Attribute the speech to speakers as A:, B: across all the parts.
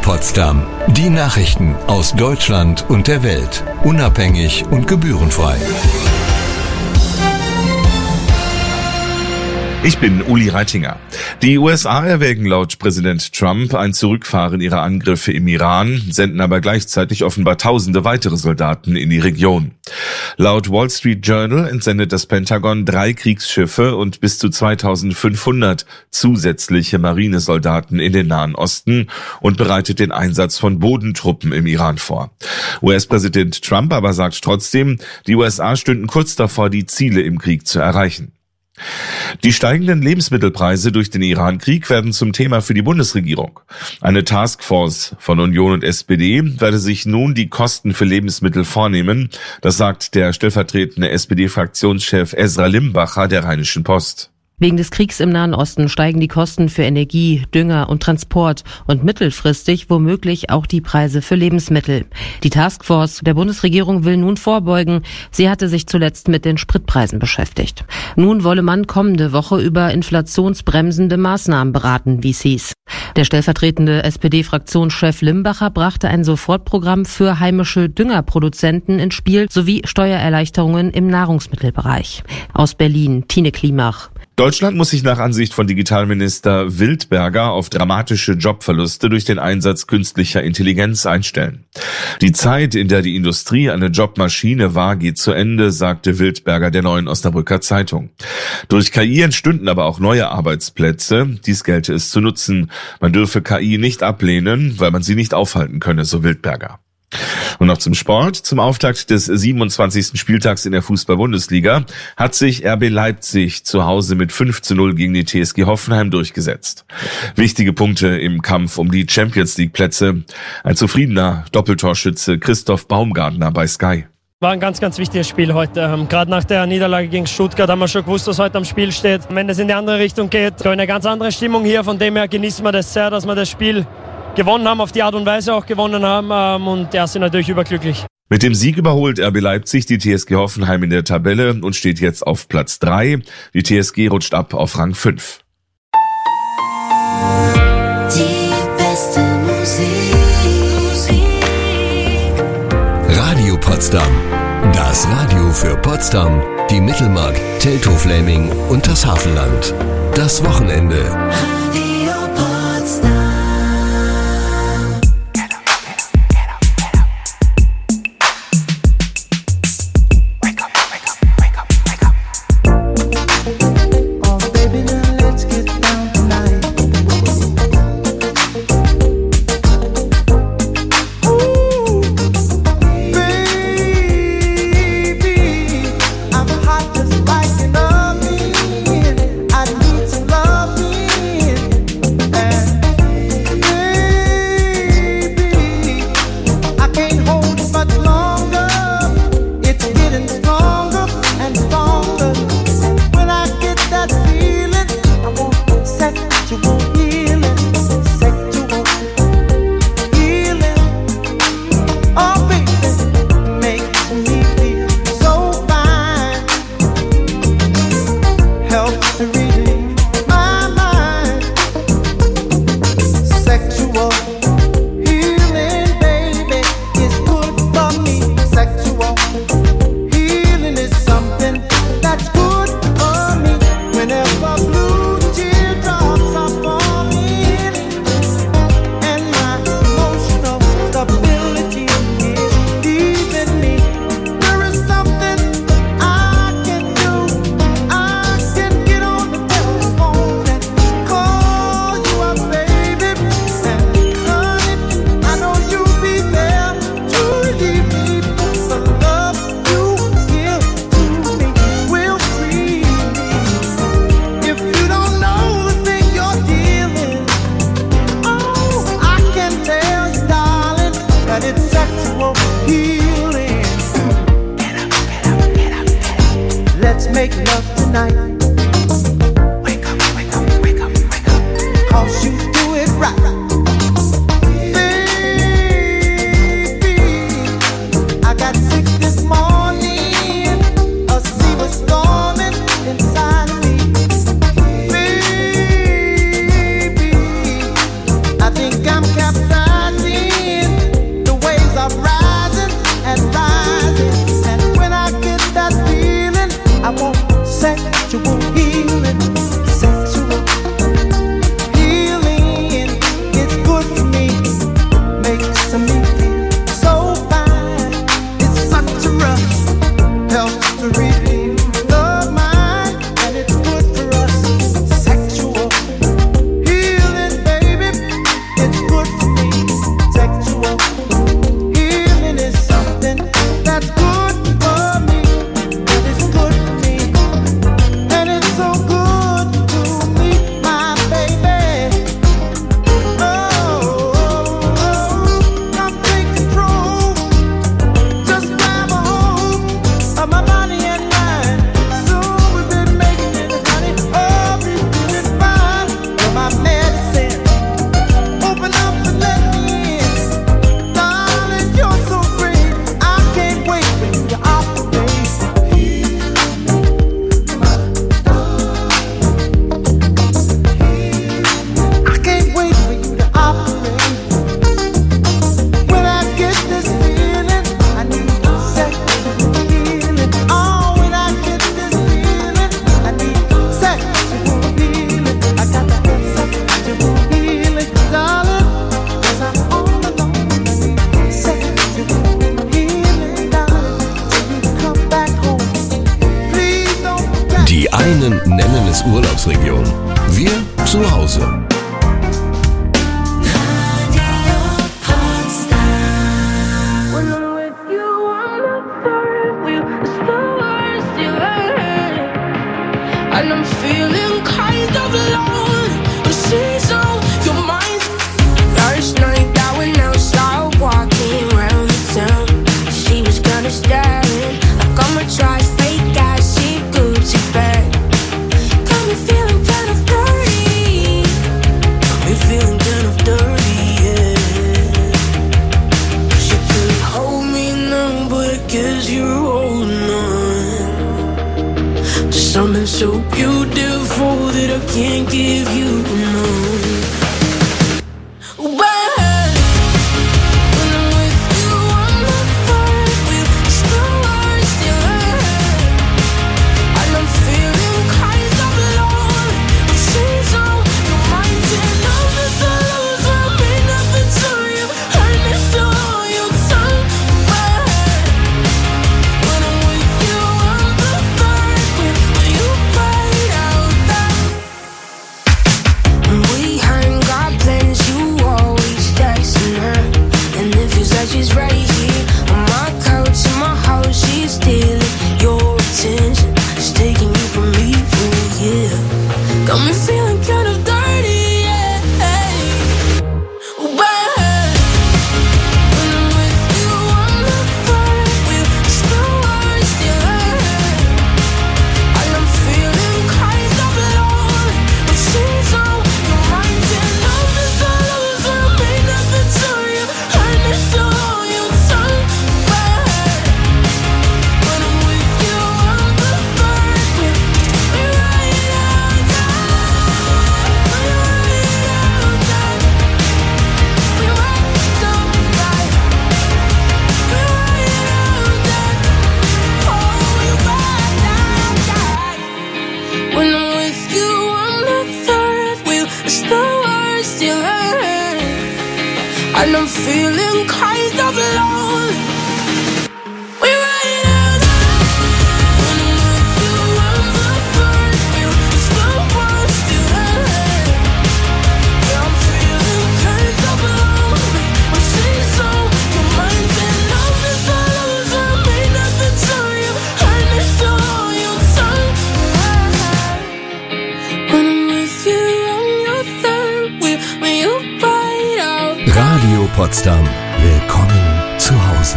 A: Potsdam. Die Nachrichten aus Deutschland und der Welt. Unabhängig und gebührenfrei.
B: Ich bin Uli Reitinger. Die USA erwägen laut Präsident Trump ein Zurückfahren ihrer Angriffe im Iran, senden aber gleichzeitig offenbar Tausende weitere Soldaten in die Region. Laut Wall Street Journal entsendet das Pentagon 3 Kriegsschiffe und bis zu 2500 zusätzliche Marinesoldaten in den Nahen Osten und bereitet den Einsatz von Bodentruppen im Iran vor. US-Präsident Trump aber sagt trotzdem, die USA stünden kurz davor, die Ziele im Krieg zu erreichen. Die steigenden Lebensmittelpreise durch den Iran-Krieg werden zum Thema für die Bundesregierung. Eine Taskforce von Union und SPD werde sich nun die Kosten für Lebensmittel vornehmen. Das sagt der stellvertretende SPD-Fraktionschef Esra Limbacher der Rheinischen Post.
C: Wegen des Kriegs im Nahen Osten steigen die Kosten für Energie, Dünger und Transport und mittelfristig womöglich auch die Preise für Lebensmittel. Die Taskforce der Bundesregierung will nun vorbeugen. Sie hatte sich zuletzt mit den Spritpreisen beschäftigt. Nun wolle man kommende Woche über inflationsbremsende Maßnahmen beraten, wie es hieß. Der stellvertretende SPD-Fraktionschef Limbacher brachte ein Sofortprogramm für heimische Düngerproduzenten ins Spiel sowie Steuererleichterungen im Nahrungsmittelbereich. Aus Berlin, Tine Klimach.
B: Deutschland muss sich nach Ansicht von Digitalminister Wildberger auf dramatische Jobverluste durch den Einsatz künstlicher Intelligenz einstellen. Die Zeit, in der die Industrie eine Jobmaschine war, geht zu Ende, sagte Wildberger der Neuen Osnabrücker Zeitung. Durch KI entstünden aber auch neue Arbeitsplätze. Dies gelte es zu nutzen. Man dürfe KI nicht ablehnen, weil man sie nicht aufhalten könne, so Wildberger. Und noch zum Sport. Zum Auftakt des 27. Spieltags in der Fußball-Bundesliga hat sich RB Leipzig zu Hause mit 5:0 gegen die TSG Hoffenheim durchgesetzt. Wichtige Punkte im Kampf um die Champions-League-Plätze. Ein zufriedener Doppeltorschütze Christoph Baumgartner bei Sky.
D: War ein ganz, ganz wichtiges Spiel heute. Gerade nach der Niederlage gegen Stuttgart haben wir schon gewusst, was heute am Spiel steht. Wenn es in die andere Richtung geht, eine ganz andere Stimmung hier. Von dem her genießen wir das sehr, dass wir das Spiel gewonnen haben, auf die Art und Weise auch gewonnen haben und sind natürlich überglücklich.
B: Mit dem Sieg überholt RB Leipzig die TSG Hoffenheim in der Tabelle und steht jetzt auf Platz 3. Die TSG rutscht ab auf Rang 5.
E: Die beste Musik.
A: Radio Potsdam. Das Radio für Potsdam, die Mittelmark, Teltow-Fläming und das Hafenland. Das Wochenende.
E: Radio Potsdam.
F: Make love tonight. Wake up, wake up, wake up, wake up. 'Cause you do it right. Baby, I got sick this morning. A sea was storming inside of me. Baby, I think I'm capsizing.
A: Meinen nennen es Urlaubsregion. Wir zu Hause.
E: Radio Potsdam.
G: When I'm with you on the third wheel, it's the worst you've ever heard. And I'm feeling kind of alone, but she's on your mind. Last night I went outside walking around the town. She was kinda staring like I'm a trash fake ass, she Gucci bag. Got me feeling kind of dirty. Got me feeling kind of dirty, yeah. She could hold me now, but I guess you're holding on to something so beautiful that I can't give you no. She's right here on my couch in my house. She's stealing your attention. She's taking you from me, oh yeah. Got me feeling kind of dirty, yeah. Oh, bad. When I'm with you on the third wheel, it's the worst you've ever heard. And I'm feeling kind of alone, but she's on your mind. And love is a loser, may nothing to you. Hurt me so. And I'm feeling kind of alone. We ride out. When I'm with you on the third wheel, it's the worst you ever. Yeah, I'm feeling kind of alone. When she's on your mind, and love is a loser, may nothing to you. Hurt me so your tongue. When I'm with you on your third wheel, when you bite out.
A: Radio Potsdam. Willkommen zu Hause.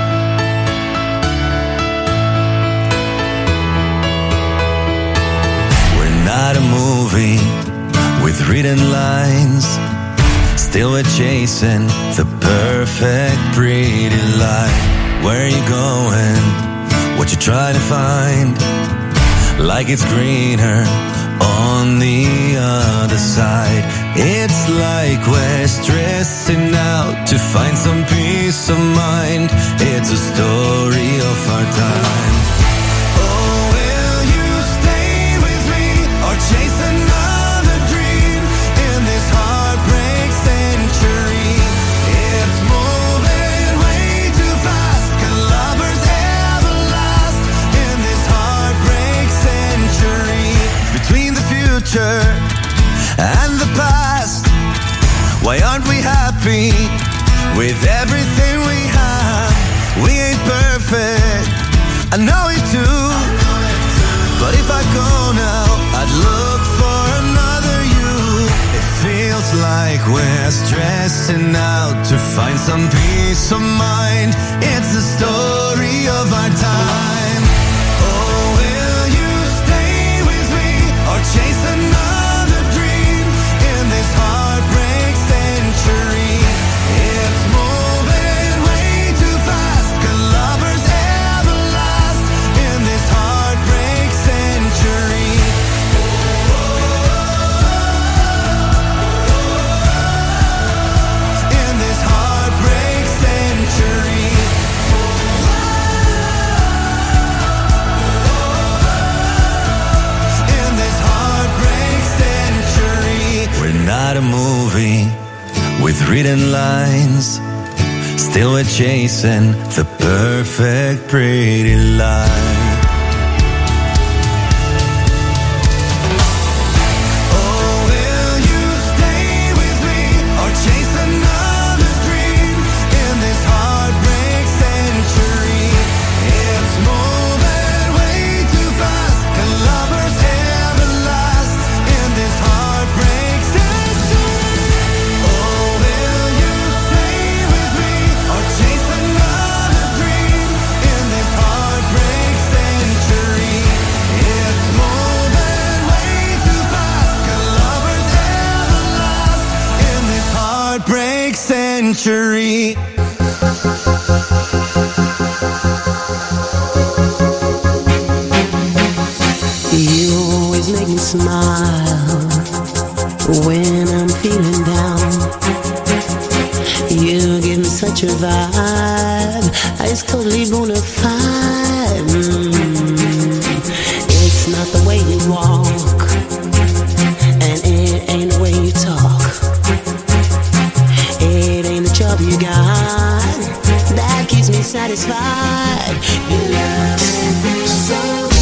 H: We're not a movie with written lines. Still we're chasing the perfect pretty life. Where are you going? What you trying to find? Like it's greener on the other side. It's like we're stressing out to find some peace of mind. It's a story of our time. Oh, will you stay with me or chase another dream in this heartbreak century? It's moving way too fast. Can lovers ever last in this heartbreak century? Between the future and the past, why aren't we happy with everything we have? We ain't perfect, I know it too. But if I go now, I'd look for another you. It feels like we're stressing out to find some peace of mind. It's the story of our time. Oh, will you stay with me or chase another dream in this heartbreak century? It's moving way too fast. Can lovers ever last in this heartbreak century? In this heartbreak century. In this heartbreak century. We're not a movie with written lines. Still we're chasing the perfect pretty life. century.
F: You always make me smile when I'm feeling down. You give me such a vibe, it's totally bona fide. It's not the way you walk, and it ain't the way you talk. It ain't the job you got that keeps me satisfied. You love me so.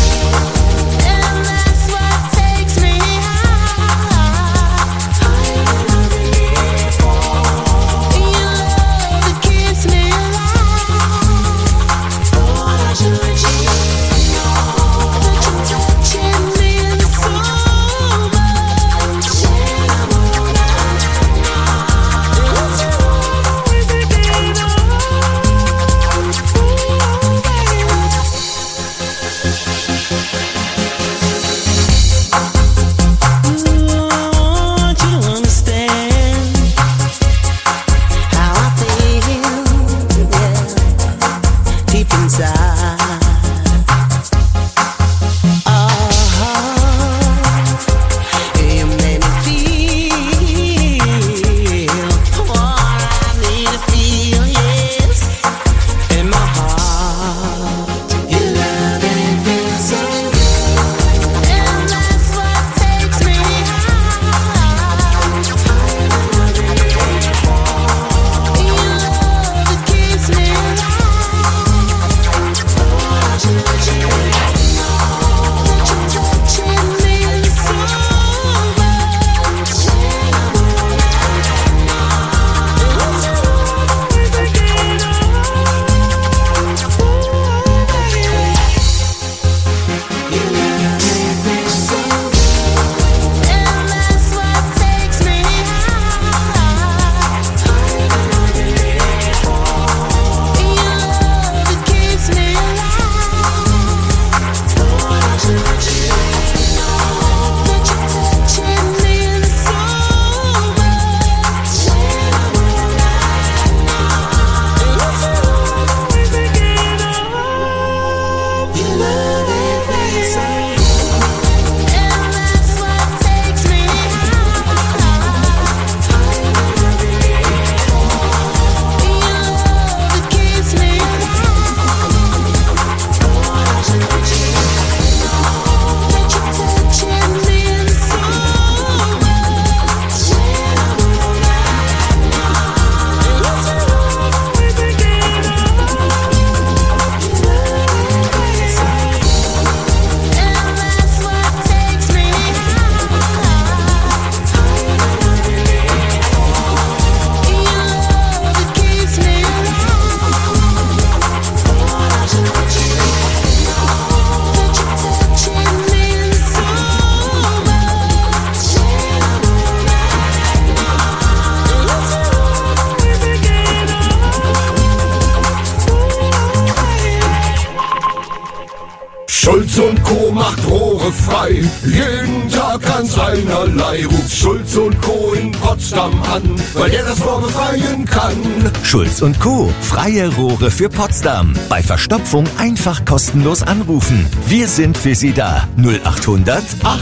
I: Schulz und Co. macht Rohre frei, jeden Tag ganz einerlei. Ruft Schulz und Co. in Potsdam an, weil der das Rohr befreien kann.
J: Schulz und Co. Freie Rohre für Potsdam. Bei Verstopfung einfach kostenlos anrufen. Wir sind für Sie da. 0800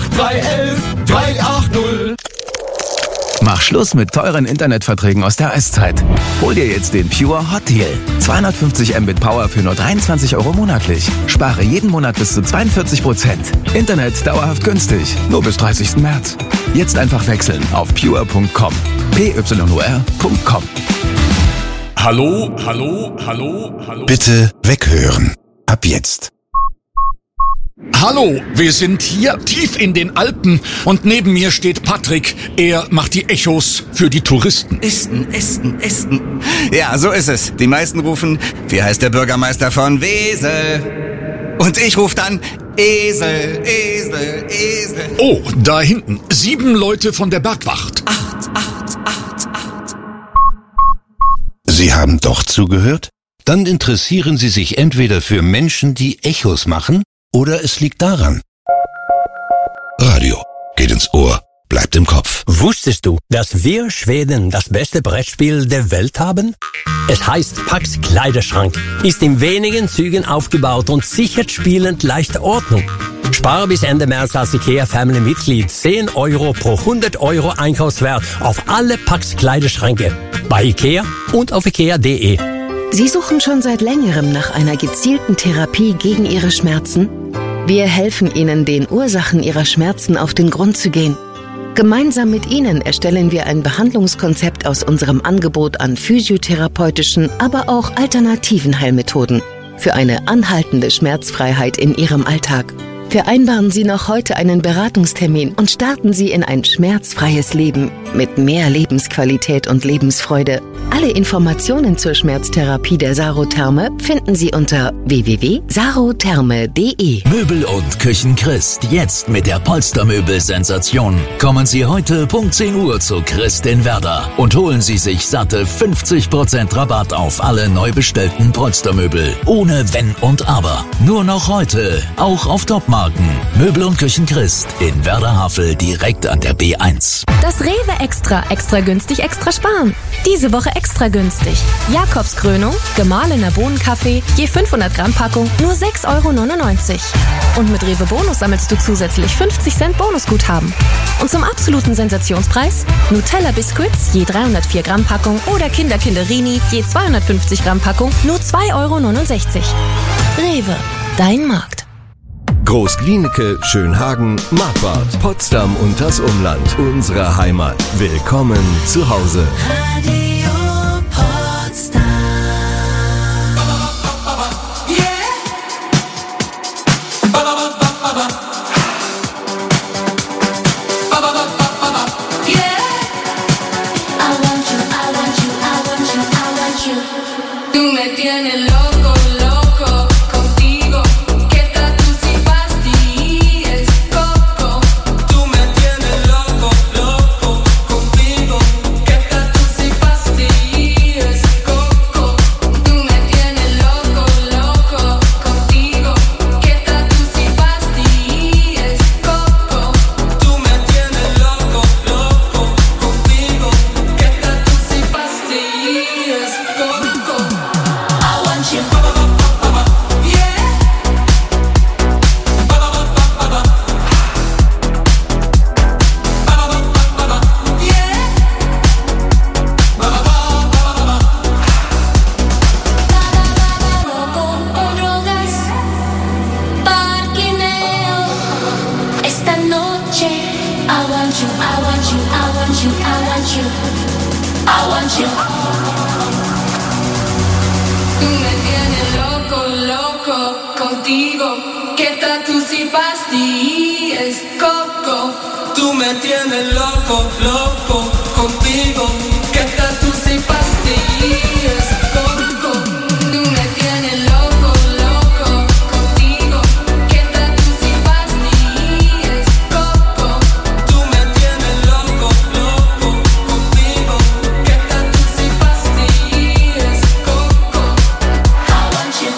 I: 8311 380.
J: Mach Schluss mit teuren Internetverträgen aus der Eiszeit. Hol dir jetzt den Pure Hot Deal. 250 Mbit Power für nur 23 € monatlich. Spare jeden Monat bis zu 42%. Internet dauerhaft günstig. Nur bis 30. März. Jetzt einfach wechseln auf pure.com. pyor.com.
I: Hallo, hallo, hallo, hallo.
K: Bitte weghören. Ab jetzt.
L: Hallo, wir sind hier tief in den Alpen und neben mir steht Patrick. Er macht die Echos für die Touristen.
M: Esten. Ja, so ist es. Die meisten rufen, wie heißt der Bürgermeister von Wesel? Und ich rufe dann, Esel.
L: Oh, da hinten, 7 Leute von der Bergwacht.
M: 8.
K: Sie haben doch zugehört? Dann interessieren Sie sich entweder für Menschen, die Echos machen, oder es liegt daran. Radio geht ins Ohr, bleibt direkt im Kopf.
N: Wusstest du, dass wir Schweden das beste Brettspiel der Welt haben? Es heißt Pax Kleiderschrank, ist in wenigen Zügen aufgebaut und sichert spielend leichte Ordnung. Spare bis Ende März als IKEA Family Mitglied 10 € pro 100 € Einkaufswert auf alle Pax Kleiderschränke. Bei IKEA und auf ikea.de.
O: Sie suchen schon seit längerem nach einer gezielten Therapie gegen Ihre Schmerzen? Wir helfen Ihnen, den Ursachen Ihrer Schmerzen auf den Grund zu gehen. Gemeinsam mit Ihnen erstellen wir ein Behandlungskonzept aus unserem Angebot an physiotherapeutischen, aber auch alternativen Heilmethoden für eine anhaltende Schmerzfreiheit in Ihrem Alltag. Vereinbaren Sie noch heute einen Beratungstermin und starten Sie in ein schmerzfreies Leben mit mehr Lebensqualität und Lebensfreude. Alle Informationen zur Schmerztherapie der Sarotherme finden Sie unter www.sarotherme.de.
P: Möbel und Küchen Christ, jetzt mit der Polstermöbel-Sensation. Kommen Sie heute Punkt 10 Uhr zu Christ in Werder und holen Sie sich satte 50% Rabatt auf alle neu bestellten Polstermöbel. Ohne Wenn und Aber. Nur noch heute, auch auf Topmarken. Möbel und Küchen Christ in Werder-Havel direkt an der B1.
Q: Das Rewe Extra günstig, extra sparen. Diese Woche extra günstig. Jakobskrönung, gemahlener Bohnenkaffee, je 500 Gramm Packung, nur 6,99 €. Und mit Rewe Bonus sammelst du zusätzlich 50 Cent Bonusguthaben. Und zum absoluten Sensationspreis Nutella Biscuits, je 304 Gramm Packung oder Kinder Kinderini, je 250 Gramm Packung, nur 2,69 €. Rewe, dein Markt.
A: Großglienicke, Schönhagen, Marquardt, Potsdam und das Umland. Unsere Heimat. Willkommen zu Hause.
E: Radio Potsdam.
G: Tú me tienes loco, loco contigo. Que tú si pastillas, coco. Tú me tienes loco, loco contigo. Que tú si pastillas, coco. Tú me tienes loco, loco contigo. Que tú si pastillas, coco. Tú me tienes loco, loco contigo. Que tú si pastillas, coco. I want you. Esta noche, I want you, I want you, I want you, I want you, I want you. Tú me tienes loco, loco contigo. Que tú si pastillas, coco. Tú me tienes loco, loco contigo. Que tú si pastillas, coco. Tú me tienes loco, loco contigo. Que tú si pastillas, coco. Tú me tienes loco, loco contigo. Que tú si pastillas, coco. I want you.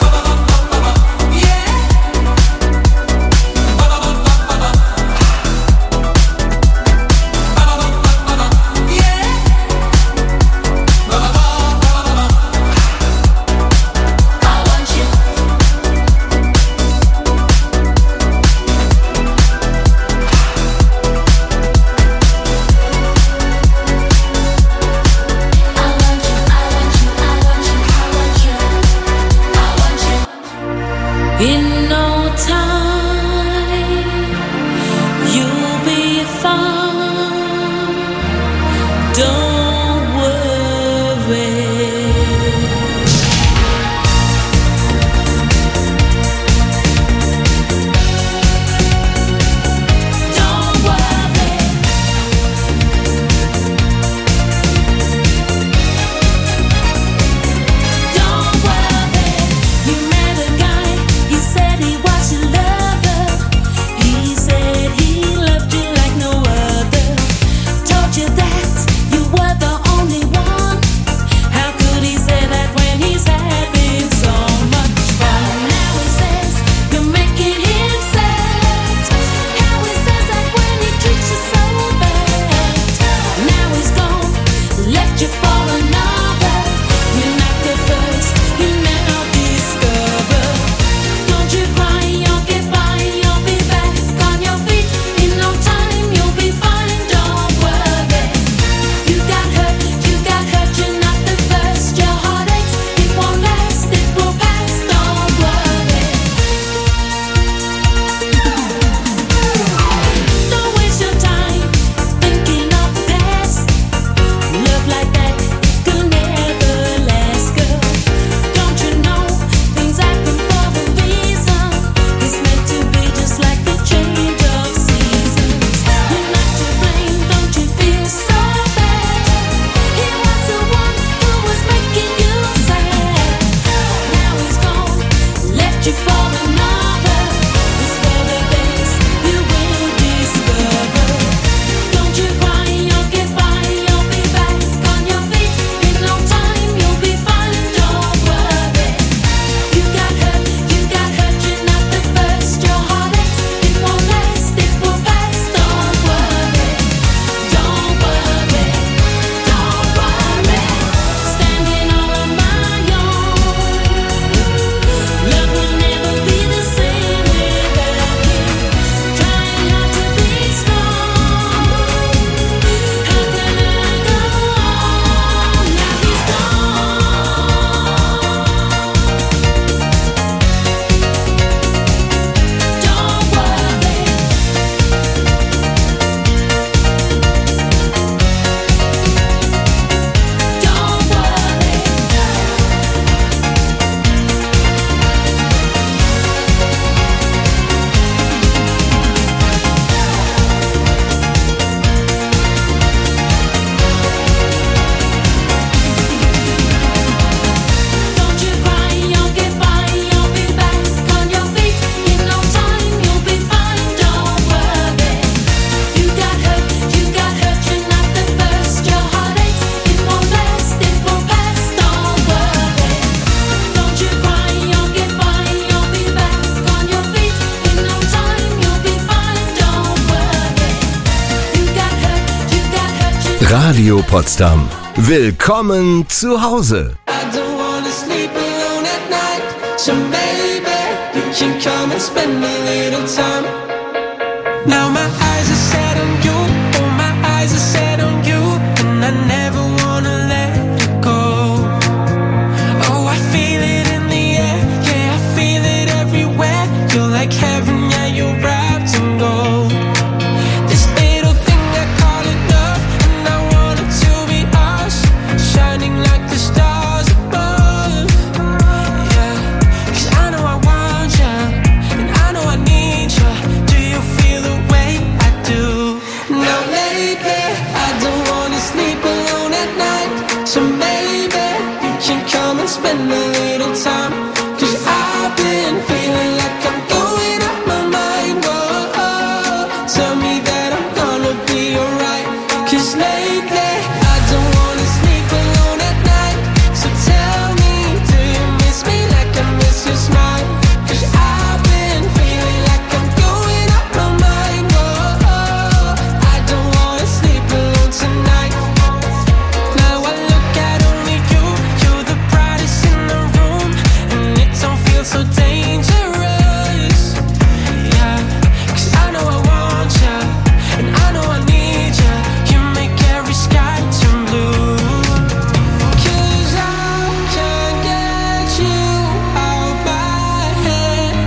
A: Radio Potsdam. Willkommen zu Hause.
F: I don't wanna sleep alone at night, so maybe you can come and spend a little time. Now my eyes are set on you, oh my eyes are set on you, and I never wanna let it go. Oh, I feel it in the air, yeah, I feel it everywhere. You're like heaven, yeah, you're wrapped in gold. This little thing I call it love, and I want it to be us, shining like the stars above. Yeah, 'cause I know I want you, and I know I need you. Do you feel the way I do? Now lately, I don't wanna sleep alone at night, so maybe you can come and spend a little time. 'Cause I've been feeling like I'm going out my mind. Whoa, oh, tell me that I'm gonna be alright. 'Cause lately, I don't wanna sleep alone at night, so tell me, do you miss me like I miss your smile? 'Cause I've been feeling like I'm going out my mind. Whoa, oh, I don't wanna sleep alone tonight. Now I look at only you, you're the brightest in the room, and it don't feel so dangerous. Yeah, 'cause I know I want you, and I know I need you. You make every sky turn blue. 'Cause I can't get you out my head,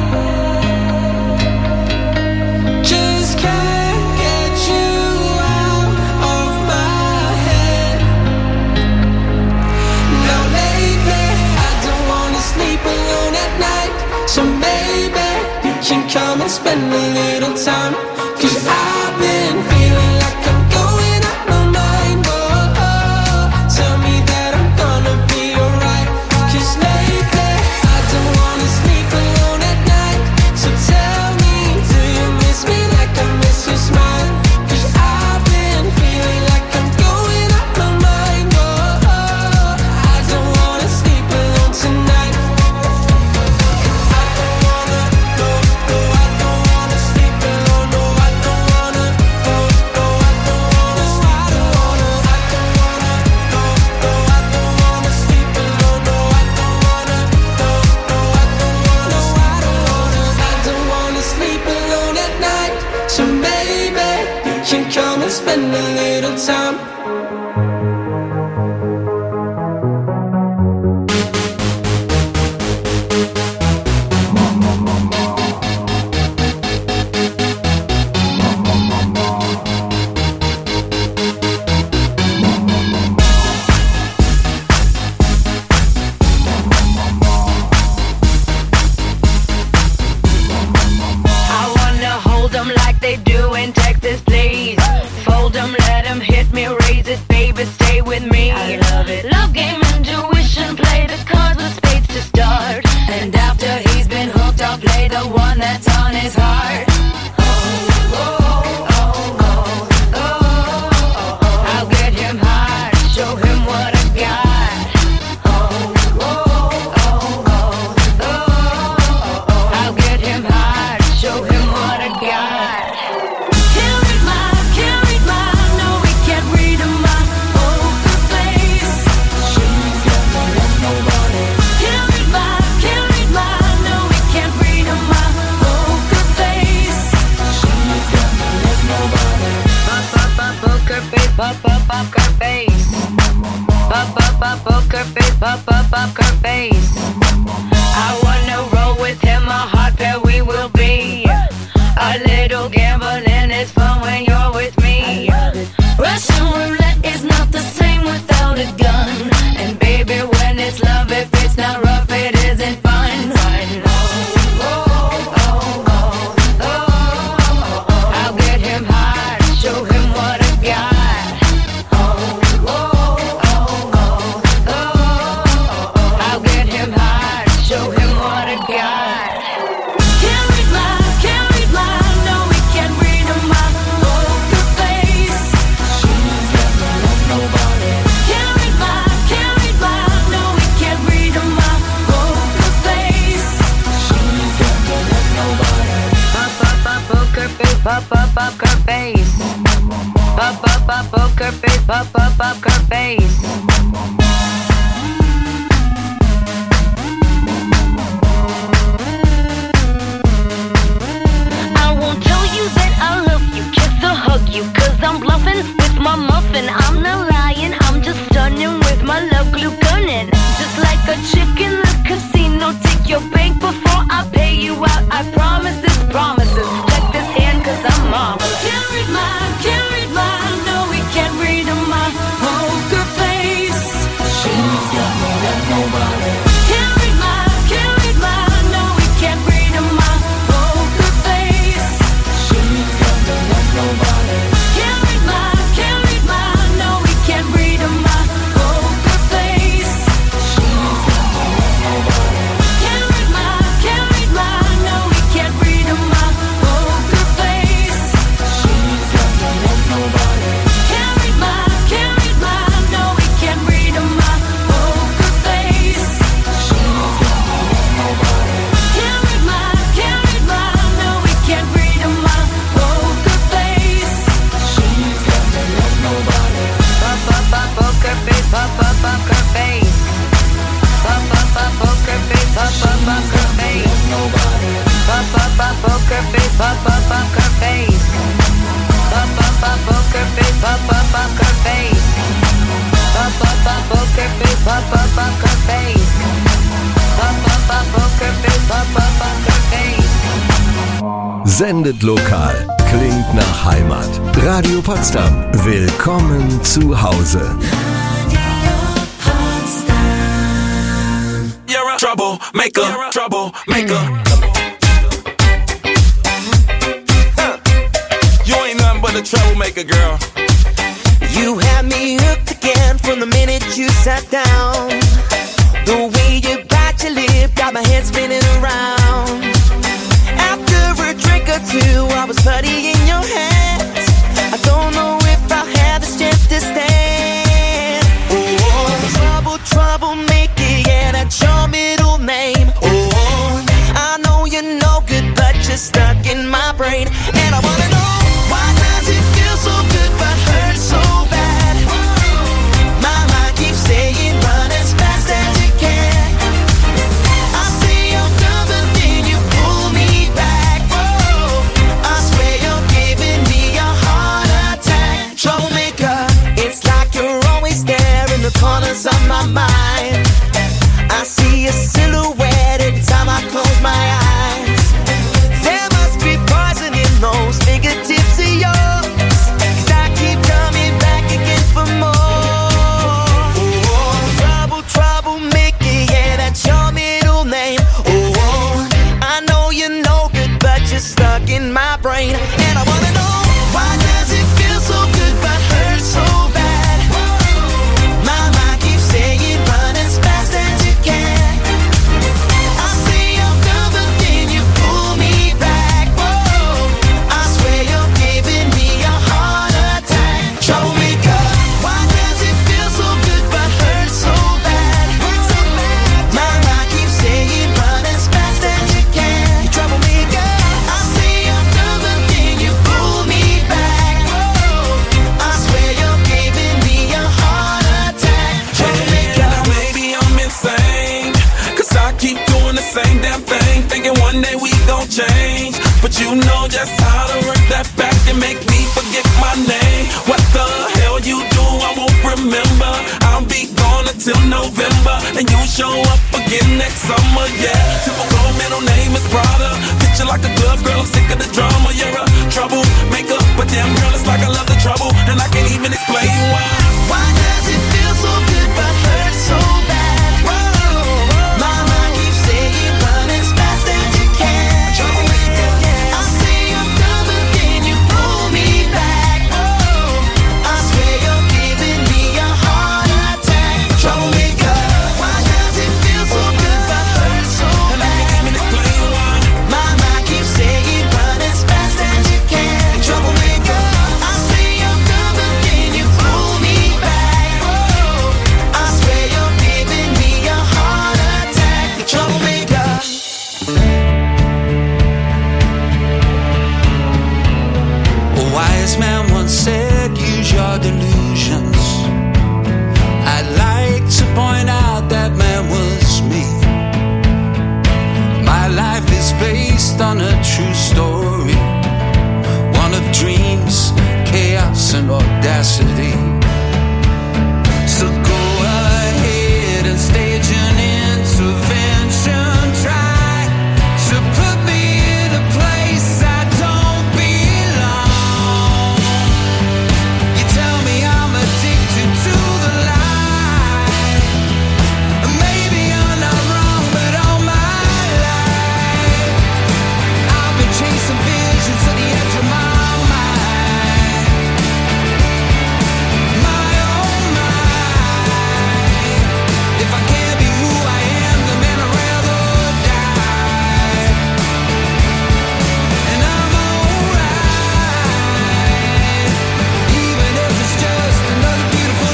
F: just can't get you out of my head. Now lately, I don't wanna sleep alone at night, so maybe you can come and spend a little time. 'Cause I've been feeling like I'm going out my mind. Whoa, oh, tell me that I'm gonna be alright. 'Cause lately, I don't wanna sleep alone at night, so tell me, do you miss me like I miss your smile? 'Cause I've been feeling like I'm going out my mind. Whoa, oh, I don't wanna sleep alone tonight. I don't wanna, no, no, I don't wanna sleep alone. No, I don't wanna, no, no, I don't wanna, I don't wanna, I don't wanna, no, no, I don't wanna sleep alone. No, I don't wanna, no, no, I don't wanna, I don't wanna, I don't wanna sleep alone at night, so maybe you can come and spend a little time.
R: I wanna hold 'em like they do in Texas, please. Fold 'em, let 'em hit me, raise it, baby, stay with me. I love it. Love game, intuition, play the cards with spades to start. And after he's been hooked, I'll play the one that's on his heart. I'll get him hard, show him what I got. I'll get him hard, show him what I got. Can't read my, no, we can't read my poker face. She's got me like nobody. Can't read my, no, we can't read my poker face. She's got me like nobody. Poker face, poker face. Poker face, poker face. I wanna roll with him, a hot pair we will be. A little gambling is fun when you're with me. Russian roulette is not the same without a gun. And baby, when it's love, if it's not rough, it isn't fun. I'll get him hard, show him what I got. I'll get him hard, show him what I got. Can't read my, no, face, pop up her face. Pop up her face, pop up her face. I won't tell you that I love you, kiss or hug you, 'cause I'm bluffing with my muffin. I'm not lying, I'm just stunning with my love glue gunning. Just like a chick in the casino, take your bank before I pay you out. I promise this, promises. Check this hand, 'cause I'm marvelous. Can't read mine, no, we can't read my poker face. She's got more than nobody. Can't read mine, no, we can't read my poker face. She's got more than nobody. Can't read mine, no, we can't read my poker face. She's got more than nobody. Can't read mine, no, we can't read my poker face. She's got more than nobody. Can't read mine, no, we can't read my poker face. She's got more than nobody. Can't read mine, no, we can't read my poker face. She's got more than nobody. Pop up poker face, pop up poker face. Pop up poker face, pop up poker face. Nobody. Pop up poker face, pop up poker face. Pop up poker face, pop up poker face. Pop up poker face, pop up poker face. Pop up poker face, pop up poker face.
A: Sendet lokal, klingt nach Heimat. Radio Potsdam, willkommen zu Hause.
F: You're a troublemaker, troublemaker. You ain't nothing but a troublemaker, girl.
S: You had me hooked again from the minute you sat down. The way you bite your lip got my head spinning around. After a drink or two, I was putty in your hands. I don't know if I have the strength to stand. Oh, troublemaker, yeah, that's your middle name. Oh, I know you're no good, but you're stuck in my brain. And I wanna know, why does it feel so good but hurt so bad? My mind keeps saying run as fast as you can. I say I'm done, but then you pull me back. Whoa, I swear you're giving me a heart attack. Troublemaker, it's like you're always there in the corners of my mind. I see a silhouette every time I close my eyes. There must be poison in those fingertips of yours, 'cause I keep coming back again for more. Oh, troublemaker, yeah, that's your middle name. Oh, I know you're no good, but you're stuck in my brain. And I wanna know, why does it feel so good but hurt so bad? My mind keeps saying run as fast as you can. I say I'm done, but then you pull me back. Whoa, I swear you're giving me a heart attack. Troublemaker, why does it feel so good but hurt so bad? My mind keeps saying run as fast as you can. You troublemaker, I say I'm done, but then you pull me back. Whoa, I swear you're giving me a heart attack. Troublemaker.
F: Now maybe I'm insane, 'cause I keep doing the same damn thing, thinking one day we gon' change. But you know just how to work that back and make me forget my name. What the hell you do, I won't remember. I'll be gone until November, and you show up again next summer, yeah. Typical middle name is Prada. Picture like a glove, girl, I'm sick of the drama. You're a troublemaker, but damn girl, it's like I love the trouble, and I can't even explain why.
S: Why does it feel so good but hurt so bad? Whoa, my mind keeps saying run as fast as you can. I say I'm done, but then you pull me back. Whoa, I swear you're giving me a heart attack. Troublemaker, why does it feel so good but hurt so bad? My mind keeps saying run as fast as you can. Troublemaker, I say I'm done, but then you pull
T: wise man once said, use your delusions. I'd like to point out that man was me. My life is based on a true story, one of dreams, chaos and audacity. So go ahead and stage an intervention. Try to put me in a place I don't belong. You tell me I'm addicted to the lie. Maybe I'm not wrong, but all my life I've been chasing visions to the edge of my mind. My oh my, if I can't be who I am, then man I'd rather die. And I'm alright, even if it's just another beautiful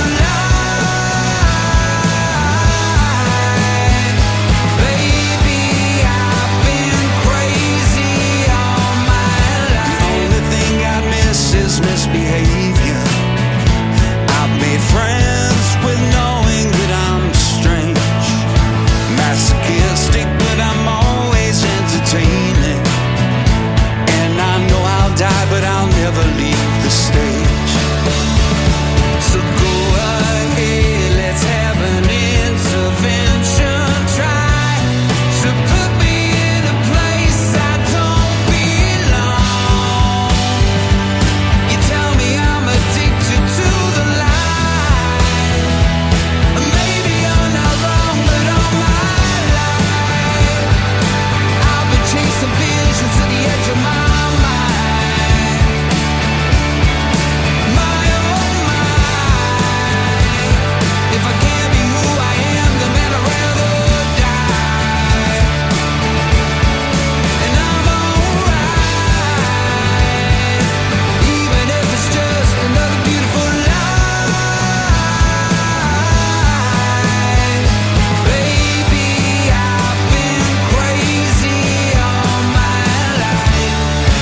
T: lie. Baby, I've been crazy all my life. The only thing I miss is misbehavior. I've made friends with knowing that I'm strange, masochistic, but I'm always entertaining. And I know I'll die, but I'll never leave the stage. So go ahead, let's have an intervention. Try to put me in a place I don't belong. You tell me I'm addicted to the lie. Maybe I'm not wrong, but all my life I've been chasing visions to the edge of my mind. My oh my, if I can't be who I am, then man I'd rather die. And I'm alright, even if it's just another beautiful lie. Baby, I've been crazy all my life.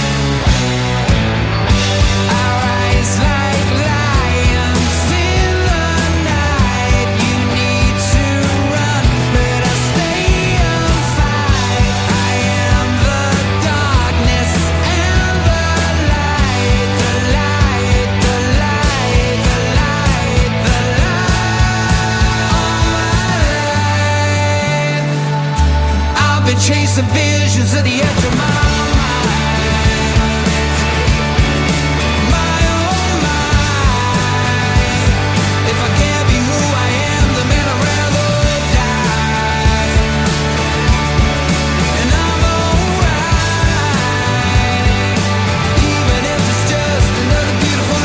T: I rise like lions in the night. You need to run, but I stay and fight. I am the darkness and the light, the light, the light, the light, the light. I've been chasing visions to the edge of my mind. My oh my, if I can't be who I am, then man I'd rather die. And I'm alright, even if it's just another beautiful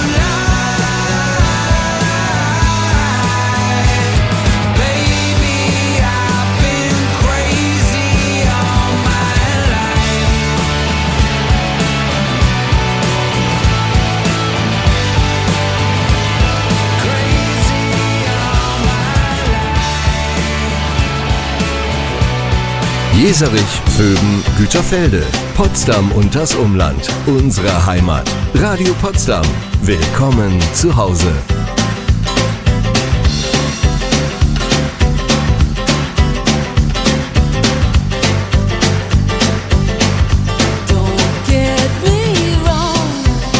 T: lie. Baby, I've been crazy all my life. Crazy all my
A: Jeserich, Vöben, Güterfelde, Potsdam und das Umland. Unsere Heimat. Radio Potsdam. Willkommen zu Hause.
G: Get me wrong,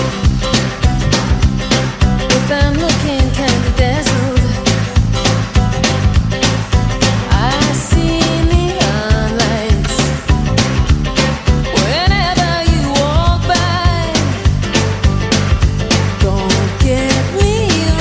G: if I'm looking kinda dazzled. I see neon lights whenever you walk by. Don't get me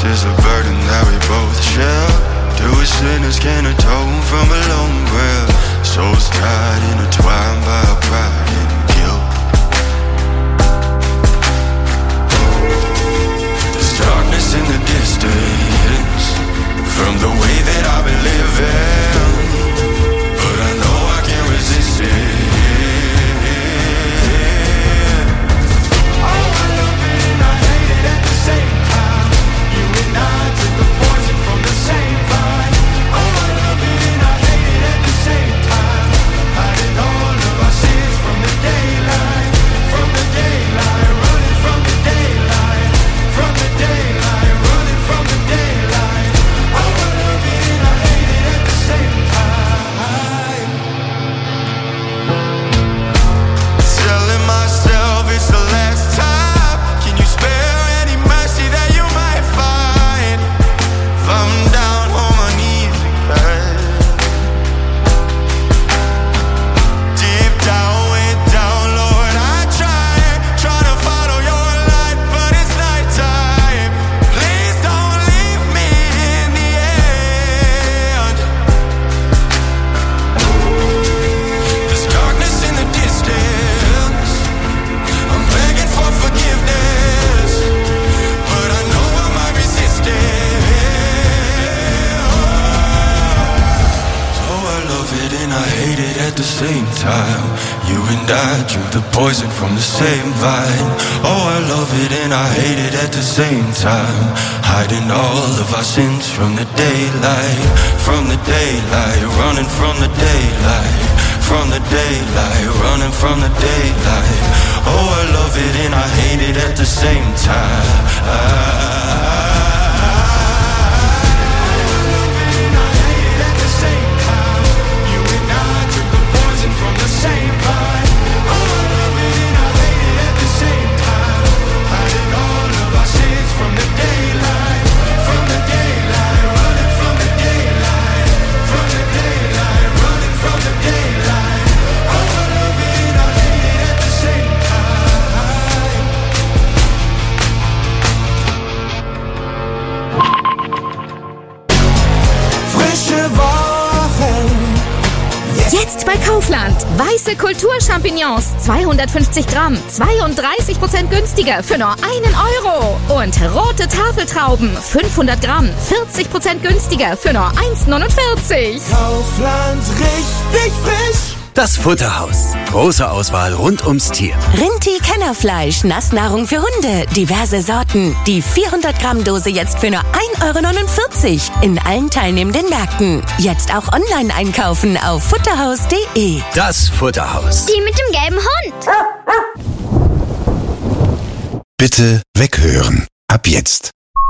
H: is a burden that we both share. Two sinners can atone from a lone prayer. Souls tied, intertwined by our pride and guilt. There's darkness in the distance from the way that I've been living, but I know I can't resist it. Oh, I love it and I hate it at the same time. You and I took the poison from the same vine. Oh, I love it and I hate it at the same time. Hiding all of our sins from the daylight, running from the daylight, from the daylight, running from the daylight. Oh, I love it and I hate it at the same time. Telling myself it's the last time. Can you spare any mercy that you might find? If I'm down on my knees again, deep down, way down, Lord, I try to follow your light, but it's nighttime. Please don't leave me in the end. There's darkness in the distance. I'm begging for forgiveness, but I know I might resist it. So I love it and I hate it at the same time. You and I drink the poison from the same vine. Oh, I love it and I hate it at the same time. Hiding all of our sins from the daylight, running from the daylight, from the daylight, running from the daylight. Oh, I love it and I hate it at the same time.
Q: Jetzt bei Kaufland. Weiße Kulturchampignons, 250 Gramm, 32% günstiger für nur 1 Euro. Und rote Tafeltrauben, 500 Gramm, 40% günstiger für nur 1,49.
S: Kaufland, richtig frisch.
J: Das Futterhaus. Große Auswahl rund ums Tier.
U: Rinti-Kennerfleisch, Nassnahrung für Hunde, diverse Sorten. Die 400 Gramm Dose jetzt für nur 1,49 Euro in allen teilnehmenden Märkten. Jetzt auch online einkaufen auf futterhaus.de.
J: Das Futterhaus.
V: Die mit dem gelben Hund.
K: Bitte weghören. Ab jetzt.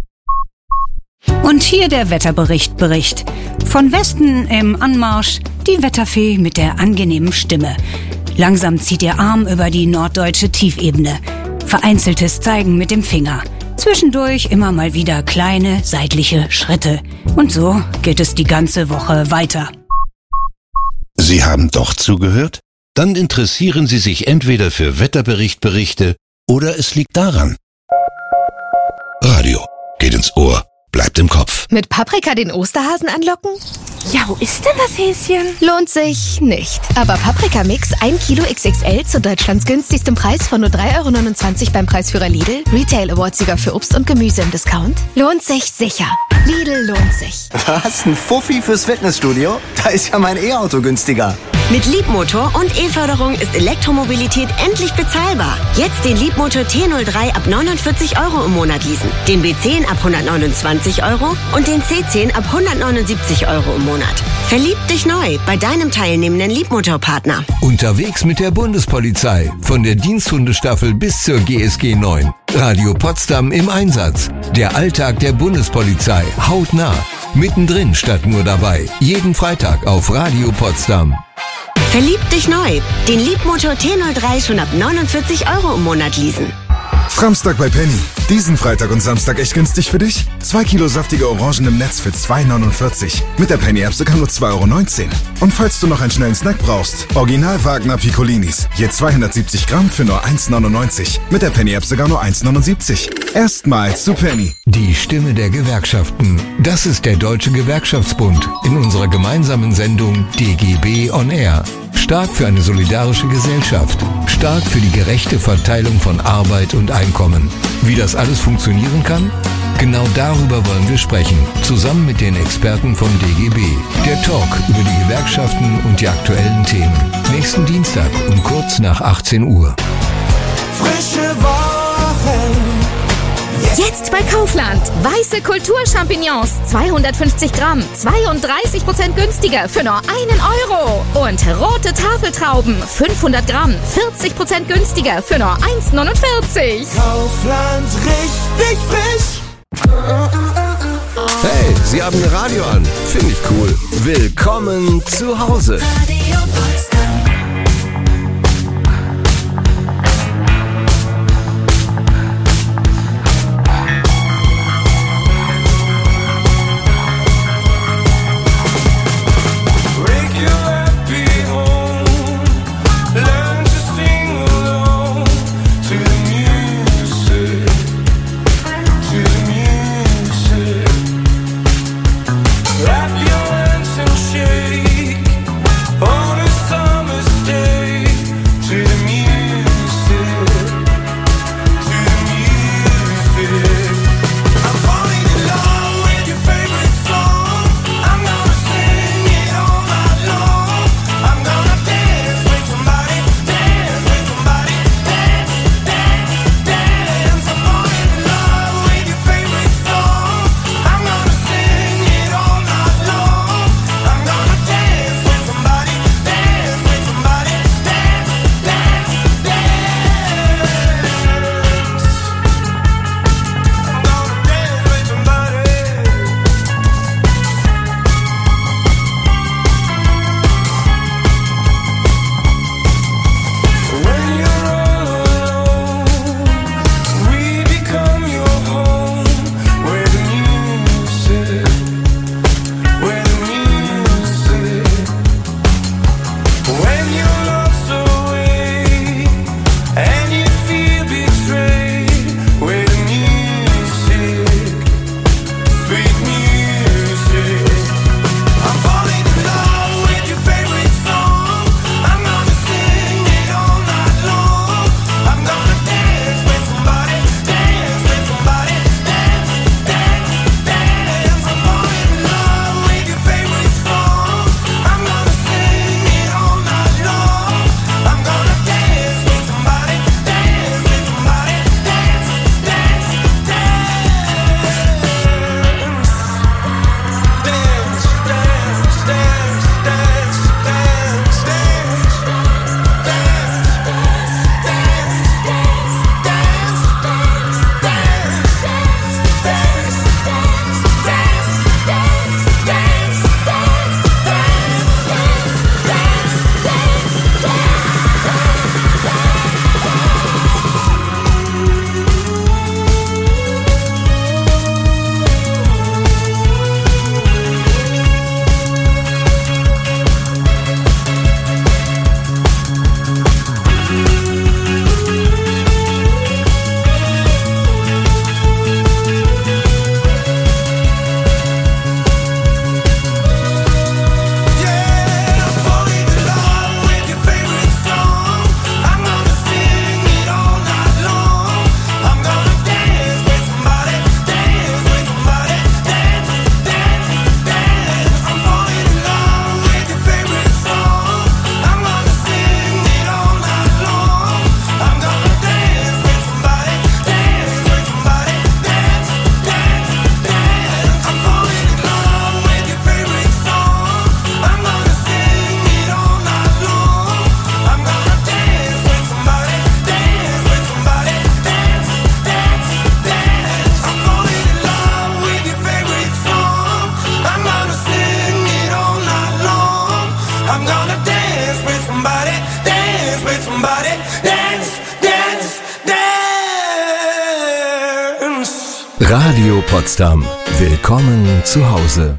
W: Und hier der Wetterbericht. Von Westen im Anmarsch die Wetterfee mit der angenehmen Stimme. Langsam zieht ihr Arm über die norddeutsche Tiefebene. Vereinzeltes Zeigen mit dem Finger. Zwischendurch immer mal wieder kleine seitliche Schritte. Und so geht es die ganze Woche weiter.
K: Sie haben doch zugehört? Dann interessieren Sie sich entweder für Wetterberichte oder es liegt daran. Radio geht ins Ohr, bleibt im Kopf.
O: Mit Paprika den Osterhasen anlocken?
Q: Ja, wo ist denn das Häschen?
O: Lohnt sich nicht. Aber Paprika Mix 1 Kilo XXL zu Deutschlands günstigstem Preis von nur 3,29 € beim Preisführer Lidl. Retail Award-Sieger für Obst und Gemüse im Discount. Lohnt sich sicher. Lidl lohnt sich.
X: Was? Ein Fuffi fürs Fitnessstudio? Da ist ja mein E-Auto günstiger.
U: Mit Leapmotor und E-Förderung ist Elektromobilität endlich bezahlbar. Jetzt den Leapmotor T03 ab 49 € im Monat leasen, den B10 ab 129 € und den C10 ab 179 € im Monat. Verlieb dich neu bei deinem teilnehmenden Leapmotor-Partner.
A: Unterwegs mit der Bundespolizei. Von der Diensthundestaffel bis zur GSG 9. Radio Potsdam im Einsatz. Der Alltag der Bundespolizei. Hautnah. Mittendrin statt nur dabei. Jeden Freitag auf Radio Potsdam.
U: Verlieb dich neu. Den Leapmotor T03 schon ab 49 € im Monat leasen.
Y: Samstag bei Penny.
B: Diesen Freitag und Samstag echt günstig für dich? 2 Kilo saftige Orangen im Netz für 2,49. Mit der Penny App sogar nur 2,19 €. Und falls du noch einen schnellen Snack brauchst, Original Wagner Piccolinis. Je 270 Gramm für nur 1,99. Mit der Penny App sogar nur 1,79. Erstmals zu Penny.
A: Die Stimme der Gewerkschaften. Das ist der Deutsche Gewerkschaftsbund in unserer gemeinsamen Sendung DGB on Air. Stark für eine solidarische Gesellschaft. Stark für die gerechte Verteilung von Arbeit und Einkommen. Wie das alles funktionieren kann? Genau darüber wollen wir sprechen, zusammen mit den Experten von DGB. Der Talk über die Gewerkschaften und die aktuellen Themen. Nächsten Dienstag um kurz nach 18 Uhr.
F: Frische Wochen.
Q: Jetzt bei Kaufland. Weiße Kulturchampignons, 250 Gramm, 32% günstiger für nur 1 €. Und rote Tafeltrauben, 500 Gramm, 40% günstiger für nur 1,49.
F: Kaufland, richtig frisch.
C: Hey, Sie haben Ihr Radio an. Finde ich cool. Willkommen zu Hause.
E: Radio Potsdam.
F: Wrap your hands and shake. All the summer
A: Radio Potsdam. Willkommen zu Hause.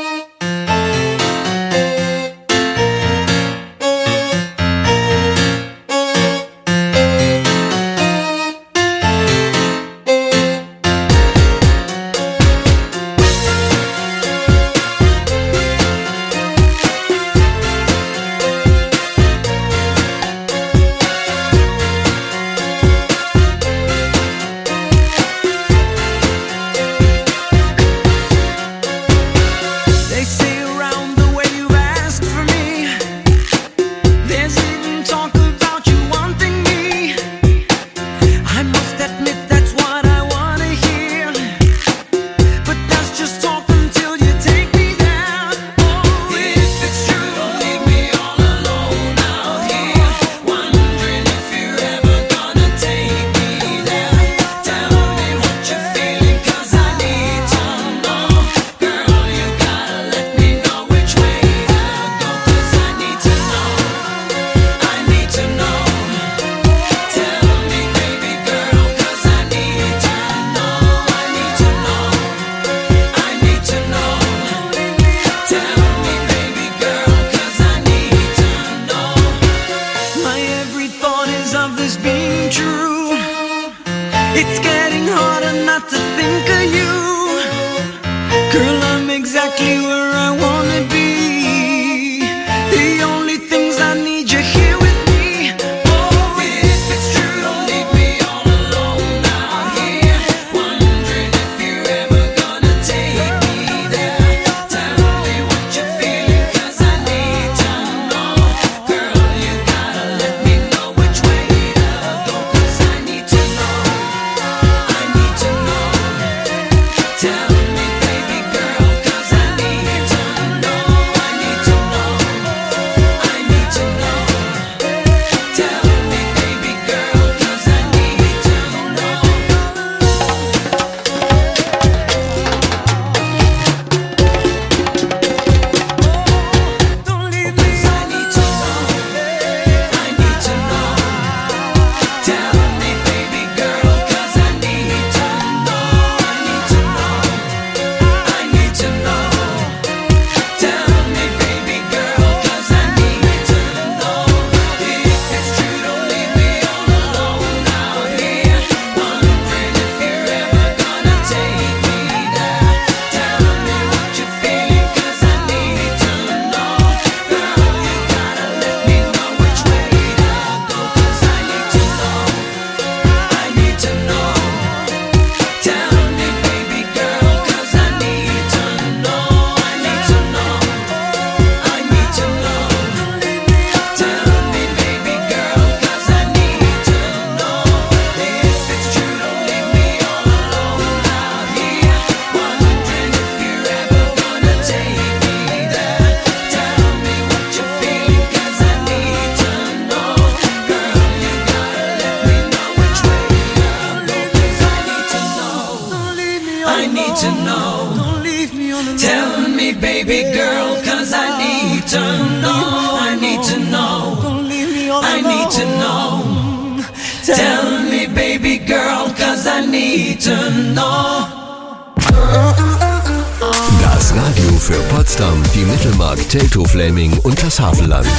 A: Das Radio für Potsdam, die Mittelmark, Teltow-Fläming und das Havelland.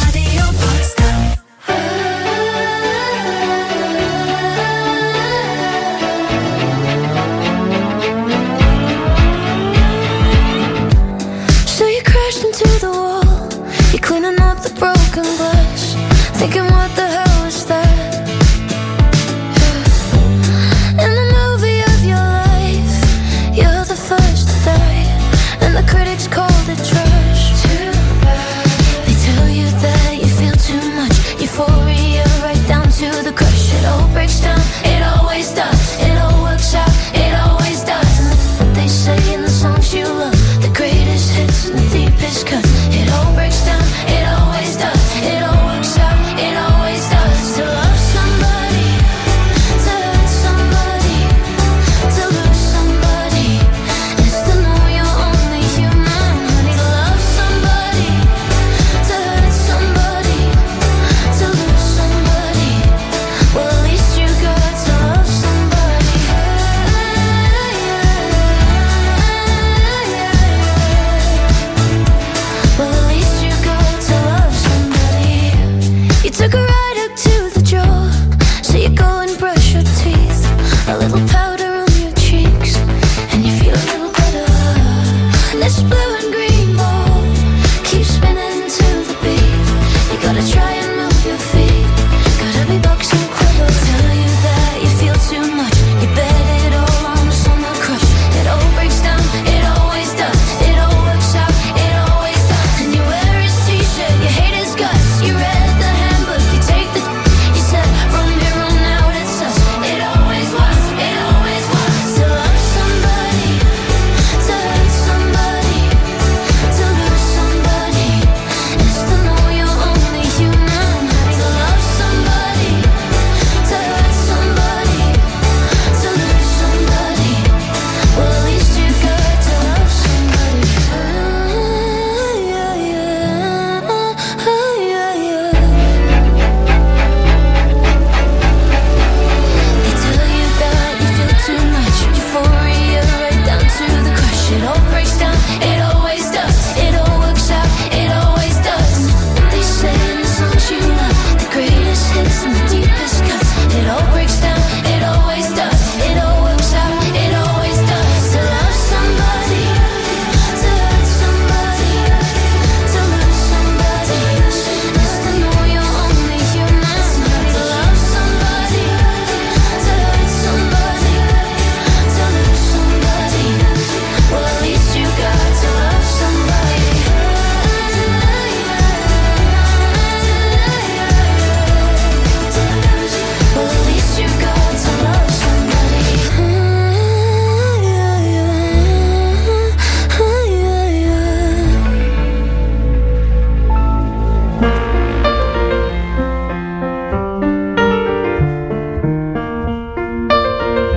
G: So you crashed into the wall, you're cleaning up the broken glass, thinking what the hell was that? In the movie of your life, you're the first to die, and the critics called it trash. They tell you that you feel too much. live a